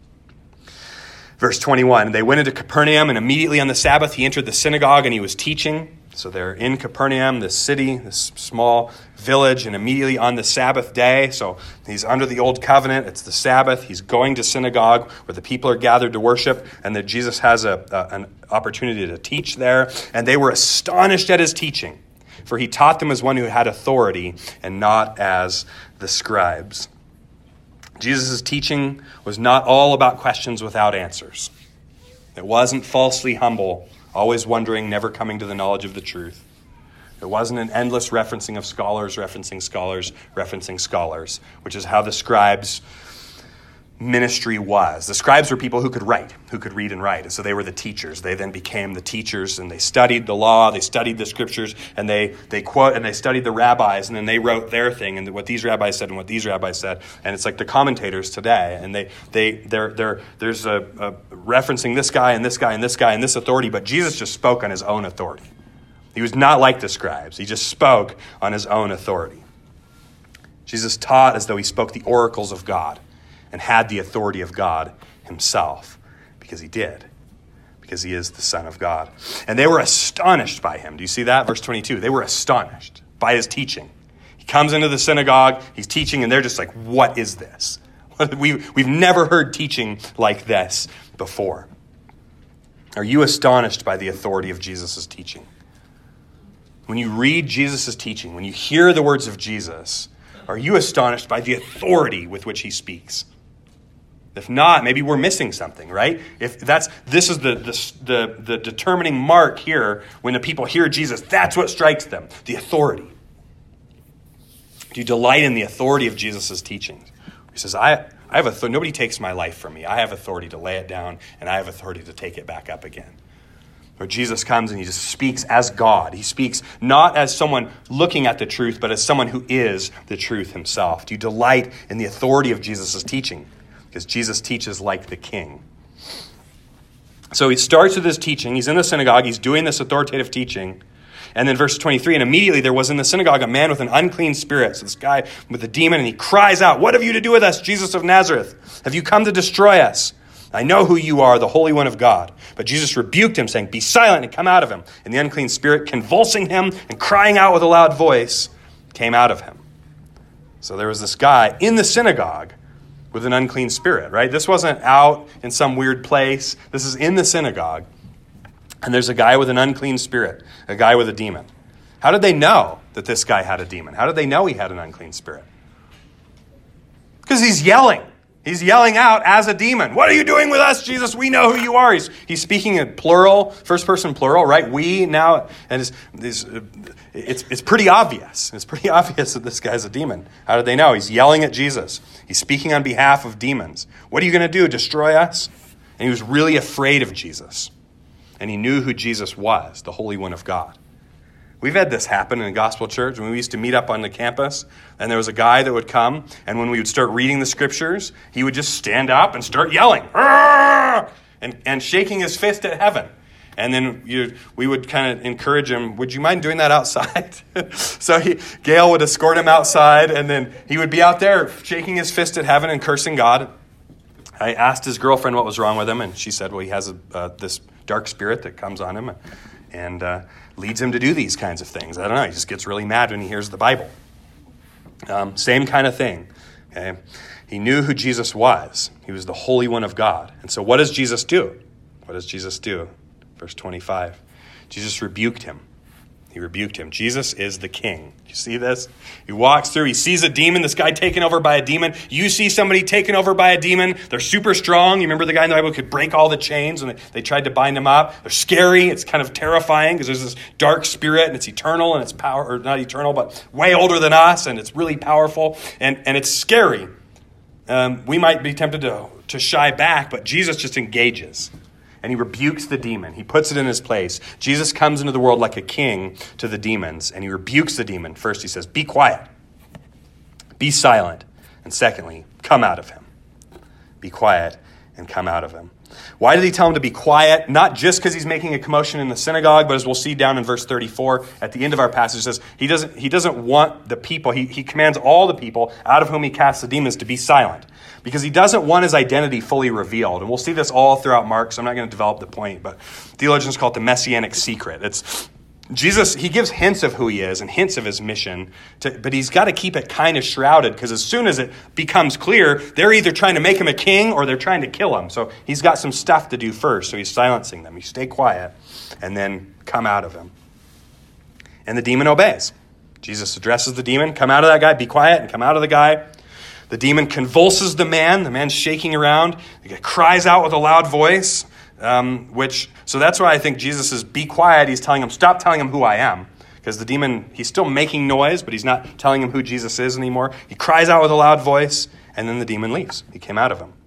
Verse twenty-one, they went into Capernaum, and immediately on the Sabbath he entered the synagogue and he was teaching. So they're in Capernaum, this city, this small village, and immediately on the Sabbath day, so he's under the old covenant, it's the Sabbath, he's going to synagogue where the people are gathered to worship, and that Jesus has a, a, an opportunity to teach there. And they were astonished at his teaching, for he taught them as one who had authority and not as the scribes. Jesus' teaching was not all about questions without answers. It wasn't falsely humble, always wondering, never coming to the knowledge of the truth. It wasn't an endless referencing of scholars, referencing scholars, referencing scholars, which is how the scribes' ministry was. The scribes were people who could write, who could read and write. And so they were the teachers. They then became the teachers, and they studied the law, they studied the scriptures, and they they quote and they studied the rabbis, and then they wrote their thing and what these rabbis said and what these rabbis said. And it's like the commentators today. And they they they're they're there's a, a referencing this guy and this guy and this guy and this authority, but Jesus just spoke on his own authority. He was not like the scribes. He just spoke on his own authority. Jesus taught as though he spoke the oracles of God and had the authority of God himself, because he did, because he is the Son of God. And they were astonished by him. Do you see that? Verse twenty-two, they were astonished by his teaching. He comes into the synagogue, he's teaching, and they're just like, what is this? We, we've never heard teaching like this before. Are you astonished by the authority of Jesus' teaching? When you read Jesus' teaching, when you hear the words of Jesus, are you astonished by the authority with which he speaks? If not, maybe we're missing something, right? If that's this is the, the the the determining mark here when the people hear Jesus, that's what strikes them, the authority. Do you delight in the authority of Jesus' teachings? He says, I, I have authority. Nobody takes my life from me. I have authority to lay it down, and I have authority to take it back up again. Where Jesus comes and he just speaks as God. He speaks not as someone looking at the truth, but as someone who is the truth himself. Do you delight in the authority of Jesus' teaching? Because Jesus teaches like the king. So he starts with his teaching. He's in the synagogue. He's doing this authoritative teaching. And then verse twenty-three, and immediately there was in the synagogue a man with an unclean spirit. So this guy with a demon, and he cries out, what have you to do with us, Jesus of Nazareth? Have you come to destroy us? I know who you are, the Holy One of God. But Jesus rebuked him, saying, be silent and come out of him. And the unclean spirit, convulsing him and crying out with a loud voice, came out of him. So there was this guy in the synagogue with an unclean spirit, right? This wasn't out in some weird place. This is in the synagogue. And there's a guy with an unclean spirit, a guy with a demon. How did they know that this guy had a demon? How did they know he had an unclean spirit? Because he's yelling. He's yelling out as a demon. What are you doing with us, Jesus? We know who you are. He's, he's speaking in plural, first person plural, right? We now, and it's, it's, it's, it's pretty obvious. It's pretty obvious that this guy's a demon. How did they know? He's yelling at Jesus. He's speaking on behalf of demons. What are you going to do? Destroy us? And he was really afraid of Jesus. And he knew who Jesus was, the Holy One of God. We've had this happen in a gospel church when we used to meet up on the campus, and there was a guy that would come, and when we would start reading the scriptures, he would just stand up and start yelling, and, and shaking his fist at heaven. And then you, we would kind of encourage him, would you mind doing that outside? So he, Gail would escort him outside, and then he would be out there shaking his fist at heaven and cursing God. I asked his girlfriend what was wrong with him, and she said, well, he has a, uh, this dark spirit that comes on him and uh, leads him to do these kinds of things. I don't know. He just gets really mad when he hears the Bible. Um, same kind of thing. Okay? He knew who Jesus was. He was the Holy One of God. And so what does Jesus do? What does Jesus do? Verse twenty-five. Jesus rebuked him. He rebuked him. Jesus is the king. You see this? He walks through. He sees a demon, this guy taken over by a demon. You see somebody taken over by a demon. They're super strong. You remember the guy in the Bible who could break all the chains and they, they tried to bind him up. They're scary. It's kind of terrifying because there's this dark spirit and it's eternal and it's power, or not eternal, but way older than us, and it's really powerful and, and it's scary. Um, we might be tempted to, to shy back, but Jesus just engages. And he rebukes the demon. He puts it in his place. Jesus comes into the world like a king to the demons, and he rebukes the demon. First, he says, be quiet. Be silent. And secondly, come out of him. Be quiet and come out of him. Why did he tell him to be quiet? Not just because he's making a commotion in the synagogue, but as we'll see down in verse thirty-four, at the end of our passage, it says he doesn't, he doesn't want the people, he, he commands all the people out of whom he casts the demons to be silent. Because he doesn't want his identity fully revealed. And we'll see this all throughout Mark, so I'm not going to develop the point, but theologians call it the messianic secret. It's Jesus, he gives hints of who he is and hints of his mission, to, but he's got to keep it kind of shrouded because as soon as it becomes clear, they're either trying to make him a king or they're trying to kill him. So he's got some stuff to do first, so he's silencing them. You stay quiet and then come out of him. And the demon obeys. Jesus addresses the demon, come out of that guy, be quiet, and come out of the guy. The demon convulses the man. The man's shaking around. He cries out with a loud voice, um, which, so that's why I think Jesus is be quiet. He's telling him, stop telling him who I am. Because the demon, he's still making noise, but he's not telling him who Jesus is anymore. He cries out with a loud voice, and then the demon leaves. He came out of him.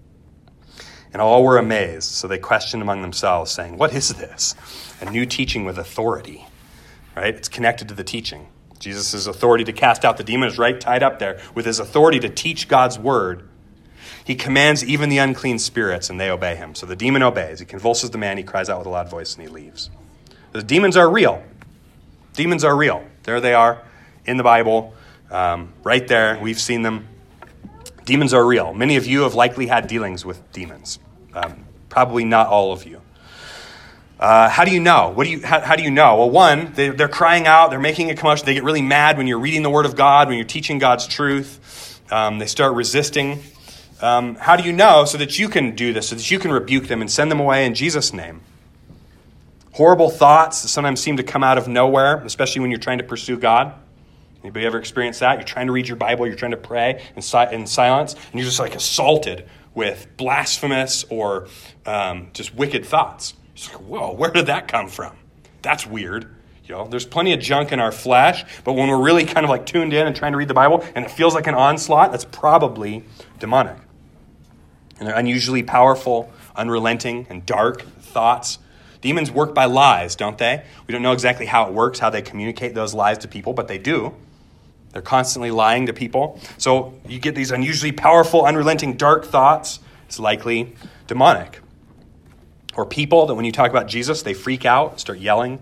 And all were amazed, so they questioned among themselves, saying, what is this? A new teaching with authority, right? It's connected to the teaching. Jesus' authority to cast out the demon is right tied up there with his authority to teach God's word. He commands even the unclean spirits, and they obey him. So the demon obeys. He convulses the man. He cries out with a loud voice, and he leaves. The demons are real. Demons are real. There they are in the Bible, um, right there. We've seen them. Demons are real. Many of you have likely had dealings with demons. Um, probably not all of you. Uh, how do you know? What do you? How, how do you know? Well, one, they, they're crying out. They're making a commotion. They get really mad when you're reading the Word of God, when you're teaching God's truth. Um, they start resisting. Um, how do you know so that you can do this, so that you can rebuke them and send them away in Jesus' name? Horrible thoughts that sometimes seem to come out of nowhere, especially when you're trying to pursue God. Anybody ever experienced that? You're trying to read your Bible, you're trying to pray in, si- in silence, and you're just like assaulted with blasphemous or um, just wicked thoughts. It's like, whoa, where did that come from? That's weird. You know, there's plenty of junk in our flesh, but when we're really kind of like tuned in and trying to read the Bible and it feels like an onslaught, that's probably demonic. And they're unusually powerful, unrelenting, and dark thoughts. Demons work by lies, don't they? We don't know exactly how it works, how they communicate those lies to people, but they do. They're constantly lying to people. So you get these unusually powerful, unrelenting, dark thoughts. It's likely demonic. Or people that when you talk about Jesus, they freak out, start yelling,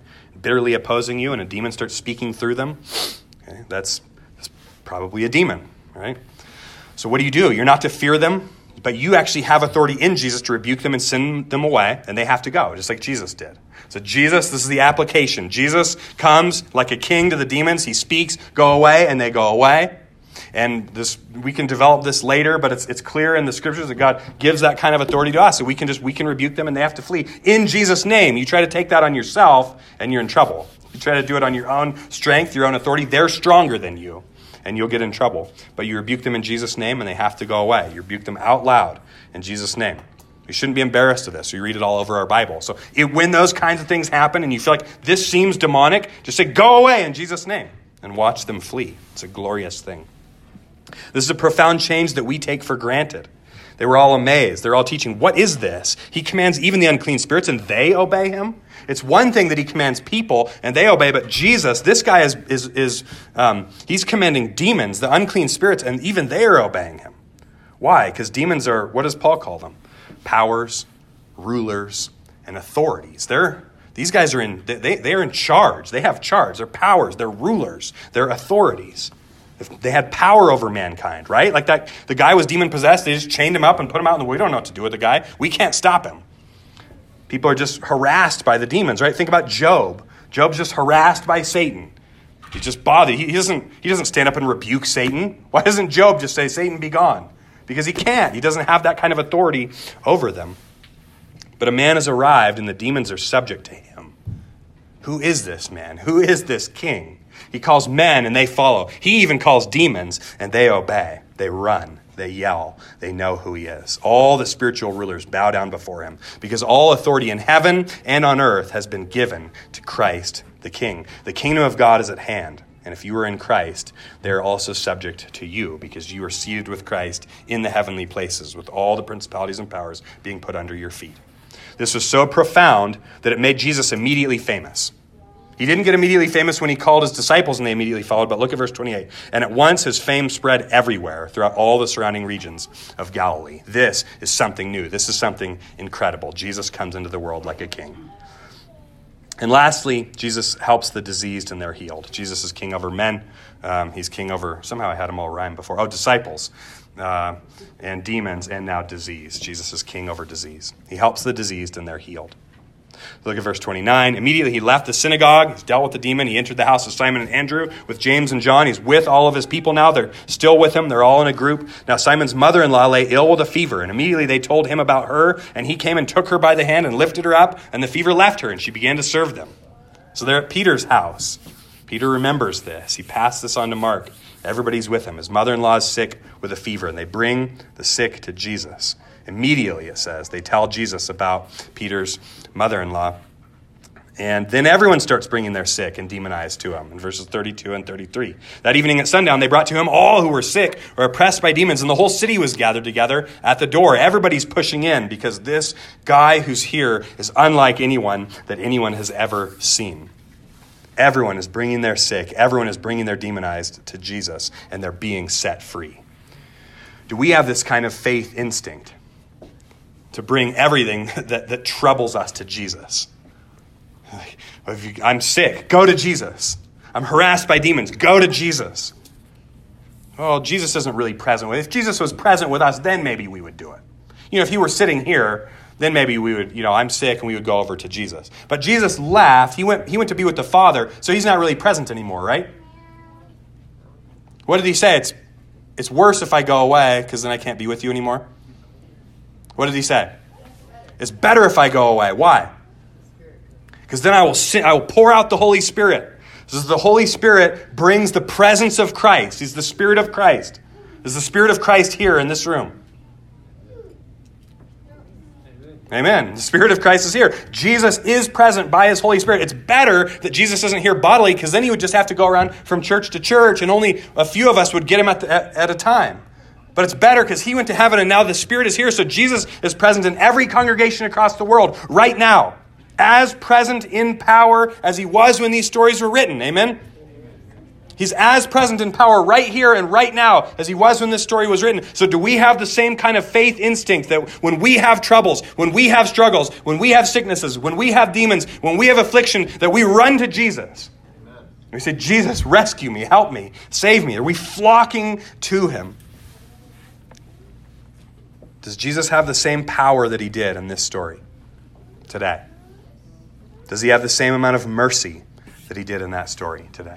bitterly opposing you and a demon starts speaking through them, okay, that's, that's probably a demon, right? So what do you do? You're not to fear them, but you actually have authority in Jesus to rebuke them and send them away, and they have to go, just like Jesus did. So Jesus, this is the application. Jesus comes like a king to the demons. He speaks, go away, and they go away. And this, we can develop this later, but it's it's clear in the scriptures that God gives that kind of authority to us. So we can just we can rebuke them and they have to flee in Jesus' name. You try to take that on yourself and you're in trouble. You try to do it on your own strength, your own authority, they're stronger than you and you'll get in trouble. But you rebuke them in Jesus' name and they have to go away. You rebuke them out loud in Jesus' name. We shouldn't be embarrassed of this. We read it all over our Bible. So it, when those kinds of things happen and you feel like this seems demonic, just say, go away in Jesus' name and watch them flee. It's a glorious thing. This is a profound change that we take for granted. They were all amazed. They're all teaching, what is this? He commands even the unclean spirits and they obey him? It's one thing that he commands people and they obey, but Jesus, this guy is, is, is um, he's commanding demons, the unclean spirits, and even they are obeying him. Why? Because demons are, what does Paul call them? Powers, rulers, and authorities. They're, these guys are in, they, they are in charge. They have charge. They're powers. They're rulers. They're authorities. If they had power over mankind, right? Like that, the guy was demon-possessed. They just chained him up and put him out in the, we don't know what to do with the guy. We can't stop him. People are just harassed by the demons, right? Think about Job. Job's just harassed by Satan. He's just bothered. He, he doesn't, he doesn't stand up and rebuke Satan. Why doesn't Job just say, Satan, be gone? Because he can't. He doesn't have that kind of authority over them. But a man has arrived and the demons are subject to him. Who is this man? Who is this king? He calls men and they follow. He even calls demons and they obey. They run. They yell. They know who he is. All the spiritual rulers bow down before him because all authority in heaven and on earth has been given to Christ the King. The kingdom of God is at hand. And if you are in Christ, they are also subject to you because you are seated with Christ in the heavenly places with all the principalities and powers being put under your feet. This was so profound that it made Jesus immediately famous. He didn't get immediately famous when he called his disciples and they immediately followed, but look at verse twenty-eight. And at once his fame spread everywhere throughout all the surrounding regions of Galilee. This is something new. This is something incredible. Jesus comes into the world like a king. And lastly, Jesus helps the diseased and they're healed. Jesus is king over men. Um, he's king over, somehow I had them all rhyme before. Oh, disciples uh, and demons and now disease. Jesus is king over disease. He helps the diseased and they're healed. Look at verse twenty-nine. Immediately he left the synagogue. He's dealt with the demon. He entered the house of Simon and Andrew with James and John. He's with all of his people now. They're still with him. They're all in a group. Now Simon's mother-in-law lay ill with a fever, and immediately they told him about her, and he came and took her by the hand and lifted her up, and the fever left her, and she began to serve them. So they're at Peter's house. Peter remembers this. He passed this on to Mark. Everybody's with him. His mother-in-law is sick with a fever, and they bring the sick to Jesus. Immediately, it says, they tell Jesus about Peter's mother-in-law. And then everyone starts bringing their sick and demonized to him in verses thirty-two and thirty-three. That evening at sundown, they brought to him all who were sick or oppressed by demons, and the whole city was gathered together at the door. Everybody's pushing in because this guy who's here is unlike anyone that anyone has ever seen. Everyone is bringing their sick. Everyone is bringing their demonized to Jesus, and they're being set free. Do we have this kind of faith instinct to bring everything that, that troubles us to Jesus? I'm sick. Go to Jesus. I'm harassed by demons. Go to Jesus. Oh, Jesus isn't really present with us. If Jesus was present with us, then maybe we would do it. You know, if he were sitting here, then maybe we would, you know, I'm sick and we would go over to Jesus. But Jesus left. He went, he went to be with the Father, so he's not really present anymore, right? What did he say? It's, it's worse if I go away because then I can't be with you anymore. What did he say? It's better if I go away. Why? Because then I will sin, I will pour out the Holy Spirit. This is the Holy Spirit brings the presence of Christ. He's the Spirit of Christ. There's the Spirit of Christ here in this room. Amen. The Spirit of Christ is here. Jesus is present by his Holy Spirit. It's better that Jesus isn't here bodily because then he would just have to go around from church to church and only a few of us would get him at, the, at, at a time. But it's better because he went to heaven and now the Spirit is here. So Jesus is present in every congregation across the world right now. As present in power as he was when these stories were written. Amen? He's as present in power right here and right now as he was when this story was written. So do we have the same kind of faith instinct that when we have troubles, when we have struggles, when we have sicknesses, when we have demons, when we have affliction, that we run to Jesus? Amen. We say, Jesus, rescue me, help me, save me. Are we flocking to him? Does Jesus have the same power that he did in this story today? Does he have the same amount of mercy that he did in that story today?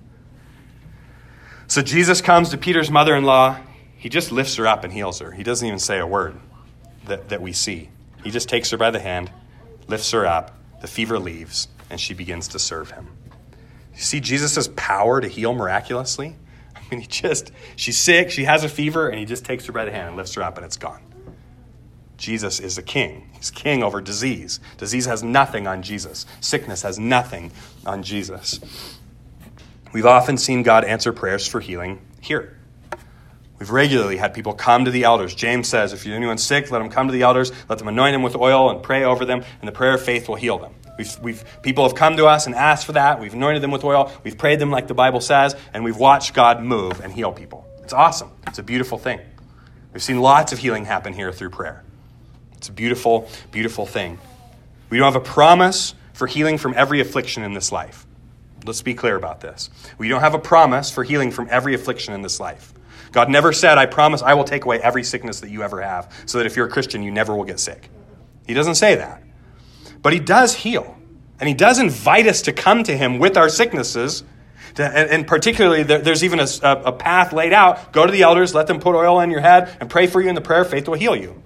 So Jesus comes to Peter's mother-in-law. He just lifts her up and heals her. He doesn't even say a word that, that we see. He just takes her by the hand, lifts her up, the fever leaves, and she begins to serve him. You see Jesus' power to heal miraculously? I mean, he just, she's sick, she has a fever, and he just takes her by the hand and lifts her up, and it's gone. Jesus is a king. He's king over disease. Disease has nothing on Jesus. Sickness has nothing on Jesus. We've often seen God answer prayers for healing here. We've regularly had people come to the elders. James says, if anyone's sick, let them come to the elders, let them anoint them with oil and pray over them, and the prayer of faith will heal them. We've, we've, people have come to us and asked for that. We've anointed them with oil. We've prayed them like the Bible says, and we've watched God move and heal people. It's awesome. It's a beautiful thing. We've seen lots of healing happen here through prayer. It's a beautiful, beautiful thing. We don't have a promise for healing from every affliction in this life. Let's be clear about this. We don't have a promise for healing from every affliction in this life. God never said, I promise I will take away every sickness that you ever have, so that if you're a Christian, you never will get sick. He doesn't say that. But he does heal. And he does invite us to come to him with our sicknesses. To, and, and particularly, there, there's even a, a path laid out. Go to the elders, let them put oil on your head, and pray for you, and the prayer of faith will heal you.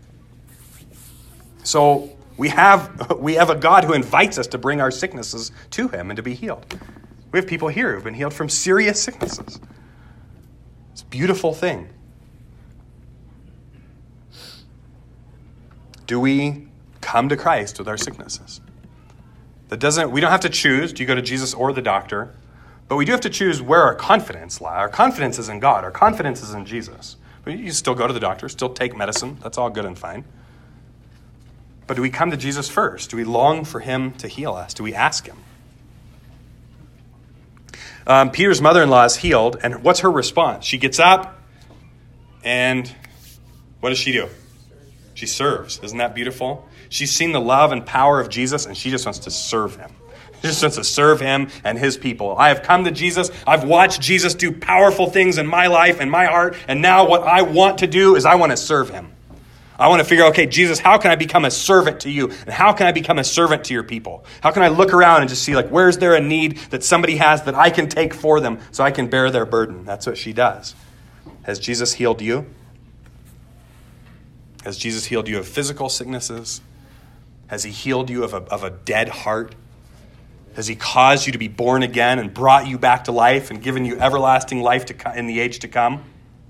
So we have we have a God who invites us to bring our sicknesses to him and to be healed. We have people here who've been healed from serious sicknesses. It's a beautiful thing. Do we come to Christ with our sicknesses? That doesn't. We don't have to choose. Do you go to Jesus or the doctor? But we do have to choose where our confidence lies. Our confidence is in God. Our confidence is in Jesus. But you still go to the doctor, still take medicine. That's all good and fine. But do we come to Jesus first? Do we long for him to heal us? Do we ask him? Um, Peter's mother-in-law is healed, and what's her response? She gets up, and what does she do? She serves. Isn't that beautiful? She's seen the love and power of Jesus, and she just wants to serve him. She just wants to serve him and his people. I have come to Jesus. I've watched Jesus do powerful things in my life and my heart, and now what I want to do is I want to serve him. I want to figure out, okay, Jesus, how can I become a servant to you? And how can I become a servant to your people? How can I look around and just see, like, where's there a need that somebody has that I can take for them so I can bear their burden? That's what she does. Has Jesus healed you? Has Jesus healed you of physical sicknesses? Has he healed you of a, of a dead heart? Has he caused you to be born again and brought you back to life and given you everlasting life to co- in the age to come?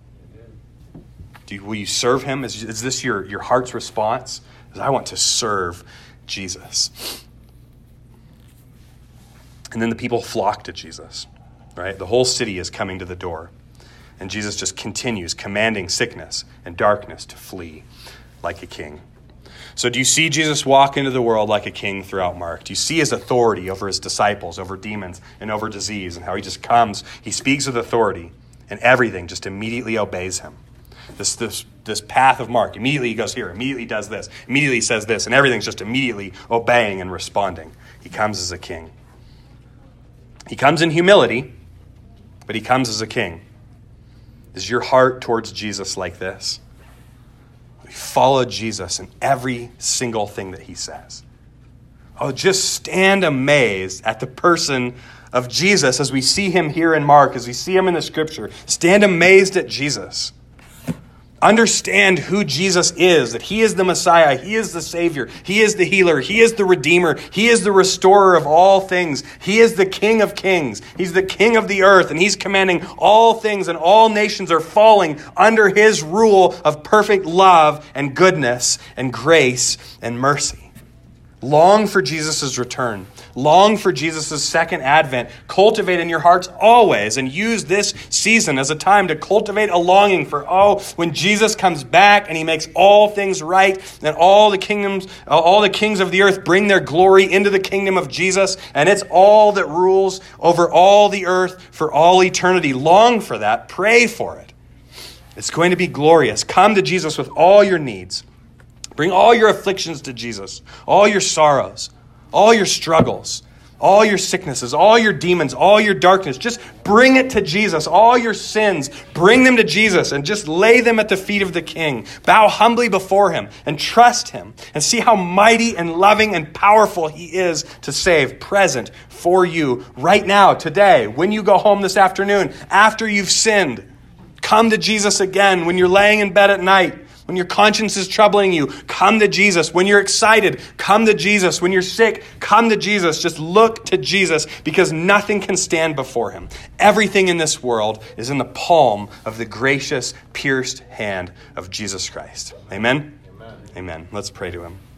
Do you, will you serve him? Is, is this your, your heart's response? Is I want to serve Jesus. And then the people flock to Jesus, right? The whole city is coming to the door. And Jesus just continues commanding sickness and darkness to flee like a king. So do you see Jesus walk into the world like a king throughout Mark? Do you see his authority over his disciples, over demons, and over disease, and how he just comes, he speaks with authority, and everything just immediately obeys him? This, this, this path of Mark, immediately he goes here, immediately does this, immediately he says this, and everything's just immediately obeying and responding. He comes as a king. He comes in humility, but he comes as a king. Is your heart towards Jesus like this? We follow Jesus in every single thing that he says. Oh, just stand amazed at the person of Jesus as we see him here in Mark, as we see him in the scripture. Stand amazed at Jesus. Understand who Jesus is, that he is the Messiah, he is the Savior, he is the healer, he is the Redeemer, he is the restorer of all things. He is the King of kings. He's the King of the earth, and he's commanding all things, and all nations are falling under his rule of perfect love and goodness and grace and mercy. Long for Jesus' return. Long for Jesus' second advent. Cultivate in your hearts always, and use this season as a time to cultivate a longing for, oh, when Jesus comes back and he makes all things right, and all the kingdoms, all the kings of the earth bring their glory into the kingdom of Jesus, and it's all that rules over all the earth for all eternity. Long for that. Pray for it. It's going to be glorious. Come to Jesus with all your needs. Bring all your afflictions to Jesus, all your sorrows, all your struggles, all your sicknesses, all your demons, all your darkness. Just bring it to Jesus. All your sins, bring them to Jesus and just lay them at the feet of the King. Bow humbly before him and trust him and see how mighty and loving and powerful he is to save, present for you right now, today, when you go home this afternoon, after you've sinned. Come to Jesus again when you're laying in bed at night. When your conscience is troubling you, come to Jesus. When you're excited, come to Jesus. When you're sick, come to Jesus. Just look to Jesus because nothing can stand before him. Everything in this world is in the palm of the gracious, pierced hand of Jesus Christ. Amen? Amen. Amen. Let's pray to him.